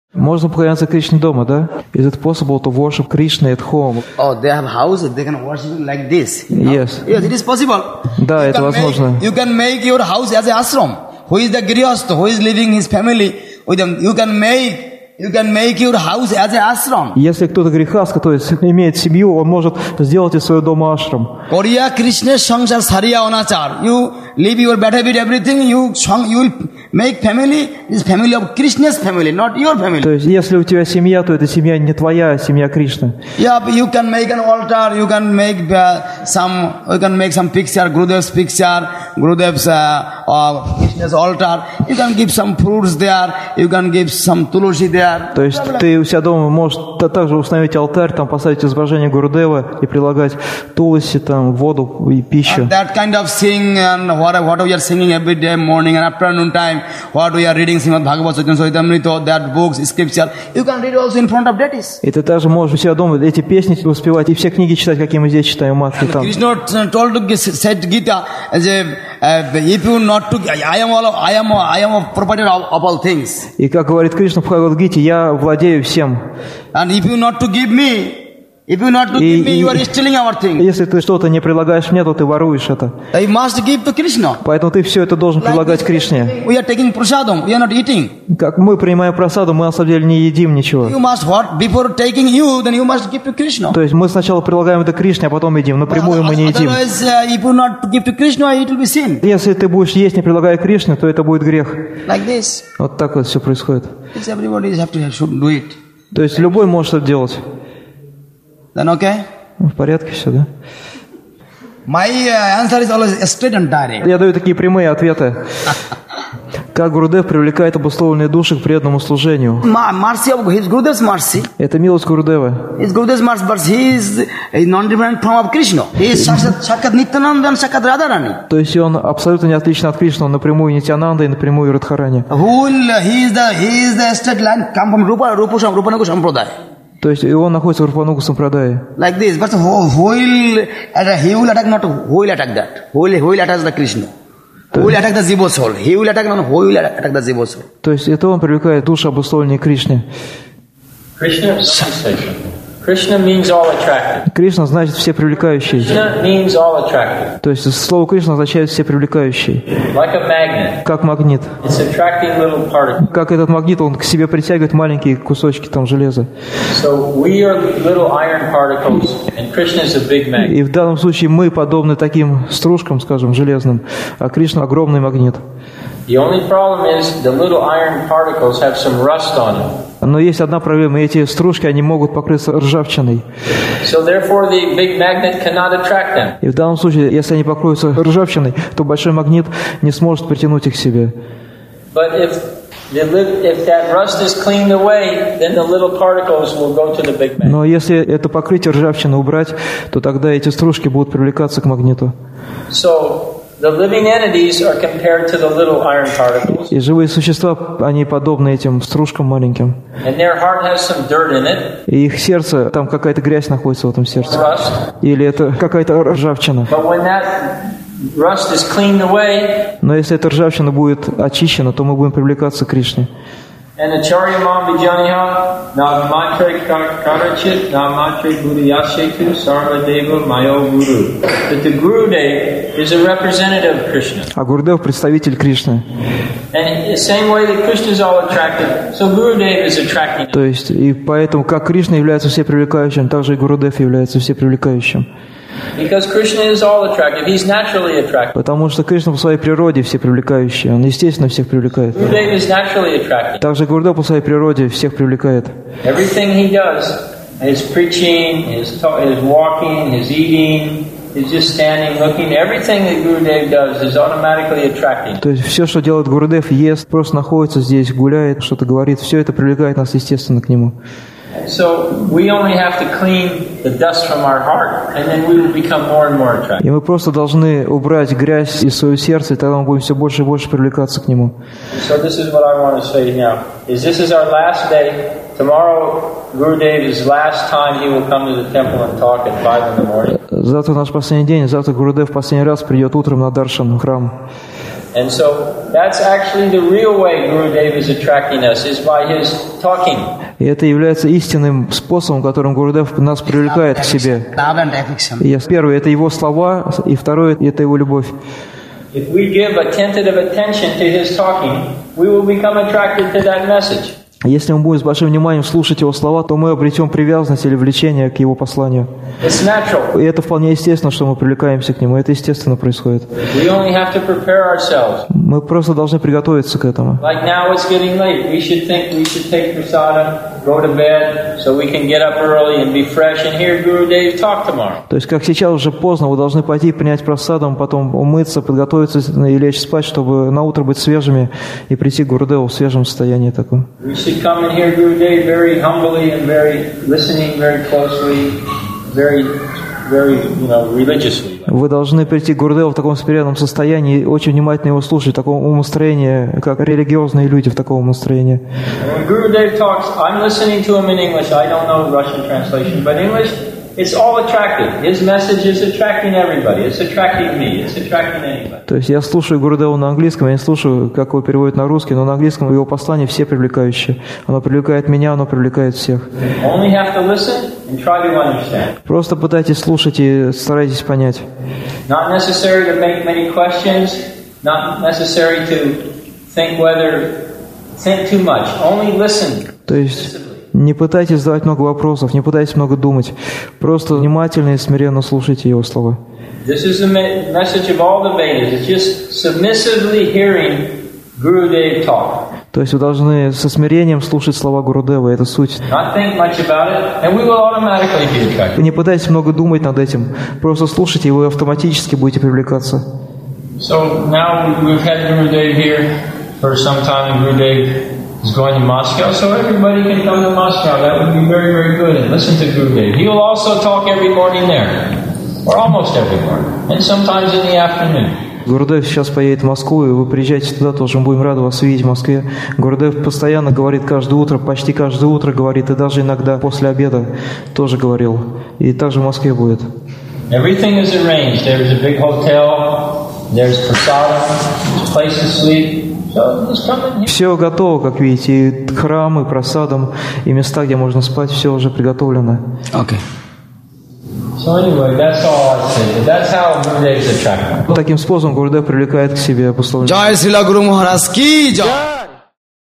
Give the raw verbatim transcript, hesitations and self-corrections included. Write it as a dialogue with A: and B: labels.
A: Можно поклоняться Кришне дома, да? Is it possible to worship Krishna at home?
B: Oh, they have house, they can worship like this. You know?
A: Yes.
B: Yes, it is possible.
A: Да,
B: you
A: это возможно.
B: Make, you can make your house as a ashram. Who is the grihastha? Who is living his family with them? You can make You can make your house as a ashram.
A: Если кто-то грехастха, то есть имеет семью, он может сделать из своего дома ашрам.
B: Korea Krishna sangsar sariya onachar. You leave your bad habit, everything. You you will make family. This family of Krishna's family, not your family.
A: То есть, если у тебя семья, то эта семья не твоя, а семья Кришны.
B: Yeah, you can make an altar. You can make uh, some. You can make some picture, Gurudev's picture, Gurudev's uh, uh, Krishna's altar. You can give some fruits there. You can give some tulsi there.
A: То есть ты у себя дома можешь также установить алтарь, там поставить изображение Гурудева и прилагать туласи, там воду и пищу.
B: And that kind of sing and what, what we are singing every day, morning and afternoon time, what we are reading, Srimad Bhagavad Gita, that books, scripture, you can read also in front of deities.
A: И ты также можешь у себя дома эти песни воспевать и все книги читать, какие мы здесь читаем, матки там.
B: Krishna told to said Gita, as a, uh, if you not to, I am all, I am, I am a proprietor of, of all things.
A: И как говорит Кришна в Бхагавад-гите, я владею всем.
B: And if you not to give me, if you not to
A: и,
B: give me,
A: и,
B: you are stealing our thing.
A: Если ты что-то не предлагаешь мне, то ты воруешь это.
B: You must give to Krishna.
A: Поэтому ты все это должен предлагать Кришне.
B: We are taking prasadam, we are not eating.
A: Как мы принимаем просаду, мы на самом деле не едим ничего.
B: You must what? Before taking you, then you must give to Krishna.
A: То есть мы сначала предлагаем это Кришне, а потом едим. Напрямую мы не едим.
B: Otherwise, uh, if you not give to Krishna, it will be sin.
A: Если ты будешь есть, не предлагая Кришне, то это будет грех.
B: Like this.
A: Вот так вот все происходит.
B: It's everybody have to should do it.
A: То есть любой может это делать.
B: Then okay?
A: В порядке все, да?
B: My answer is always straight and direct.
A: Я даю такие прямые ответы. Как Гурудев привлекает обусловленные души к преданному служению.
B: Mercy of his Gurudev's mercy.
A: Это милость Гурудева.
B: His Gurudev's mercy, but he is a non-different form of Krishna. He is Sakshat Nityananda and Sakshat Radharani.
A: То есть он абсолютно не отличен от Кришны, он напрямую Нитянанда и напрямую Радхарани.
B: Who will, he is the he is the straight line come from Rupa Rupa Rupanuga Sampradaya.
A: То есть он находится в Рупануга Сампрадае.
B: Like this, but who, who will he will attack not who will attack that? Who will who will attack the Krishna? Who will attack the Jiva soul? He will attack not who will attack the Jiva soul.
A: То есть это он привлекает души, обусловленные Кришне.
C: Krishna sensation. Krishna means all attractive.
A: Кришна значит все привлекающие.
C: Krishna means all attractive.
A: То есть слово Кришна означает все привлекающие.
C: Like a magnet.
A: Как магнит.
C: It's attracting little particles.
A: Как этот магнит, он к себе притягивает маленькие кусочки там железа.
C: So we are little iron particles, and Krishna is a big magnet.
A: И в данном случае мы подобны таким стружкам, скажем, железным, а Кришна огромный магнит.
C: The only problem is the little iron particles have some rust on them.
A: Но есть одна проблема: эти стружки, они могут покрыться ржавчиной.
C: So therefore the big magnet cannot attract them.
A: И в данном случае, если они покроются ржавчиной, то большой магнит не сможет притянуть их к себе.
C: But if if that rust is cleaned away, then the little particles will go to the big magnet.
A: Но если это покрытие ржавчины убрать, то тогда эти стружки будут привлекаться к магниту.
C: So the living entities are compared to the little iron particles.
A: И живые существа, они подобны этим стружкам маленьким.
C: And their heart has some dirt in it.
A: И их сердце, там какая-то грязь находится в этом сердце.
C: Rust.
A: Или это какая-то ржавчина.
C: But when that rust is cleaned away,
A: но если эта ржавчина будет очищена, то мы будем привлекаться к Кришне.
C: And Acharya Mam Vijaniha, Navmatre Karachit, Navmatre Guruyashetu, Sarvadeva Mayo Guru. That the Gurudev is a representative of Krishna.
A: А Гурудев представитель Кришны.
C: And in the same way that Krishna is all attractive, so Gurudev is attracting.
A: То есть, и поэтому, как Кришна является всепривлекающим, так же и Гурудев является всепривлекающим.
C: Because Krishna is all attractive, he's naturally attractive.
A: Потому что Кришна по своей природе всепривлекающий, он естественно всех привлекает.
C: Gurudev is naturally attractive.
A: Также Гурудев по своей природе всех привлекает.
C: Everything he does, his preaching, his, his walking, his eating, his just standing, looking, everything that Gurudev does is automatically attracting.
A: То есть все, что делает Гурудев, ест, просто находится здесь, гуляет, что-то говорит, все это привлекает нас естественно к нему.
C: So we only have to clean the dust from our heart, and then we will become more and more attractive.
A: И мы просто должны убрать грязь из своего сердца, и тогда мы будем все больше и больше привлекаться к нему.
C: So this is what I want to say now: is this is our last day. Tomorrow, Gurudev's last time he will come to the temple and talk at five in the morning.
A: Завтра наш последний день. Завтра Гурудев последний раз придет утром на даршан в храм.
C: And so that's actually the real way Gurudev is attracting us, is by his talking.
A: И это является истинным способом, которым Гурудев нас привлекает к себе.
B: Love and affection.
A: И первое – это его слова, и второе – это его любовь.
C: If we give attentive attention to his talking, we will become attracted to that message.
A: Если мы будем с большим вниманием слушать его слова, то мы обретем привязанность или влечение к его посланию.
C: It's natural.
A: И это вполне естественно, что мы привлекаемся к нему. Это естественно происходит.
C: We only have to prepare ourselves.
A: Мы просто должны приготовиться к этому.
C: Like now it's getting late. We should think we should take prasadam, go to bed, so we can get up early and be fresh and hear Gurudev talk tomorrow.
A: То есть, как сейчас уже поздно, вы должны пойти принять просадом, потом умыться, подготовиться и лечь спать, чтобы на утро быть свежими и прийти к Гурудеву в свежем состоянии таком.
C: We should come and hear Gurudev very humbly and very listening very closely, very, very, you know, religiously.
A: Вы должны прийти к Гурудеву в таком смиренном состоянии и очень внимательно его слушать, в таком умонастроении, как религиозные люди в таком умонастроении.
C: When Gurudev talks, I'm listening to him in English. I don't know Russian translation, but English, it's all attractive. His message is attracting everybody. It's attracting me. It's attracting anybody.
A: То есть я слушаю Гурудеву на английском, я не слушаю, как его переводят на русский, но на английском его послание все привлекающие. Оно привлекает меня, оно привлекает всех.
C: Only have to listen and try to understand.
A: Просто пытайтесь слушать и старайтесь понять.
C: Not necessary to make many questions. Not necessary to think whether think too much. Only listen.
A: То есть не пытайтесь задавать много вопросов, не пытайтесь много думать. Просто внимательно и смиренно слушайте его слова.
C: This is the message of all the Vedas. It's just submissively hearing Gurudev talk.
A: То есть вы должны со смирением слушать слова Гурудева, это суть.
C: Not think much about it, and we will automatically be attracted.
A: Не пытайтесь много думать над этим, просто слушайте, и вы автоматически будете привлекаться.
C: So now we've had Gurudev here for some time, and Gurudev is going to Moscow, so everybody can come to Moscow. That would be very, very good, and listen to Gurudev. He will also talk every morning there, or almost every morning, and sometimes in the afternoon.
A: Гурудев сейчас поедет в Москву, и вы приезжайте туда тоже, мы будем рады вас видеть в Москве. Гурудев постоянно говорит каждое утро, почти каждое утро говорит, и даже иногда после обеда тоже говорил. И также в Москве будет.
C: Everything is arranged. There's a big hotel, there's prasadam, there's a place to sleep. So just come in here.
A: Все готово, как видите, и храм, и просадом, и места, где можно спать, все уже приготовлено.
B: Okay.
C: So anyway, that's all I say. That's how Gurudev is attractive.
A: Таким способом Гурудев привлекает к себе пословление.
B: Jai Srila Guru Maharaj ki jai.